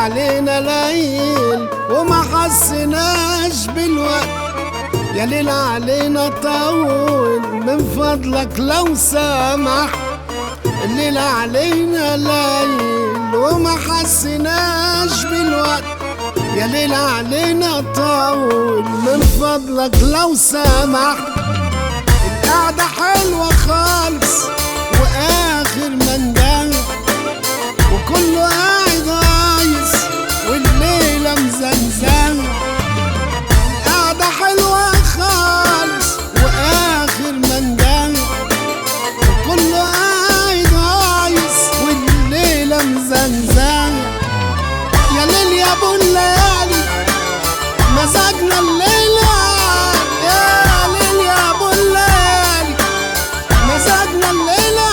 علينا ليل وما حسناش بالوقت، يا ليل علينا طول من فضلك لو سمحت. الليل علينا ليل وما حسناش بالوقت، يا ليل علينا طول من فضلك لو سمحت. القعدة حلوة خالص واخر مندل، وكله قاعد هايص والليلة مزنزنة. القعدة حلوة خالص واخر مندل، وكله قاعد هايص والليلة مزنزنة. يا ليل يا ابو الليالي مزاجنا الليلة، يا ليل يا ابو الليالي مزاجنا الليلة.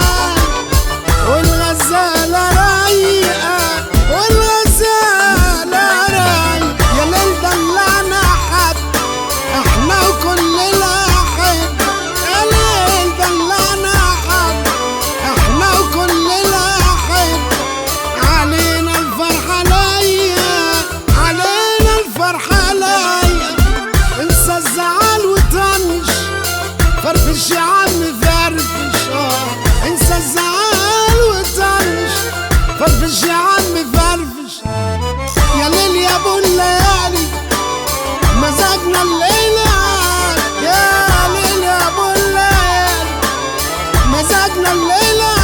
والغزالة رايقة والغزالة رايقة، يا ليل دلعنا حد احنا وكل الأحب. يا ليل دلعنا حد احنا وكل الأحب. علينا الفرحة لايقة، علينا الفرحة لايقة. انسى الزعل وطنش، فرفش يا عم فرفش. انسى الزعل وطنش، فرفش يا عم فرفش. يا ليل يا ابو الليالي مزاجنا الليلة، يا ليل يا ابو الليالي مزاجنا الليلة.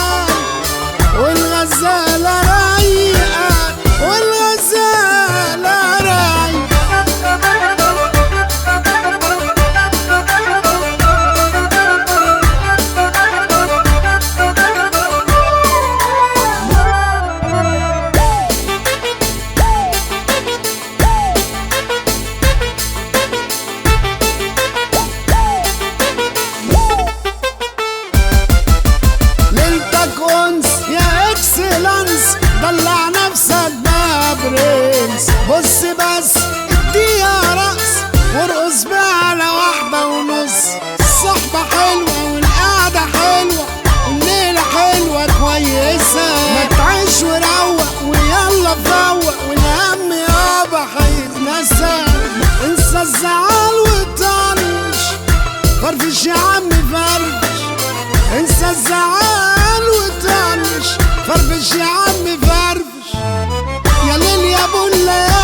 والغزالة رايقة والغزالة رايقة. ليلتك أنس يا إكسلانس، دلع نفسك بقى برنس. بص بس اديها رقص وارقص بقى على واحدة ونص. الصحبة حلوة والقعدة حلوة والليلة حلوة كويسة. ما تعيش وروق ويلا فوق والهم يابا هيتنسى. انسى الزعل وطنش، فرفش يا عم فرفش. انسى الزعل وطنش، فرفش يا عم فرفش. يا ليل يا ابو الليالي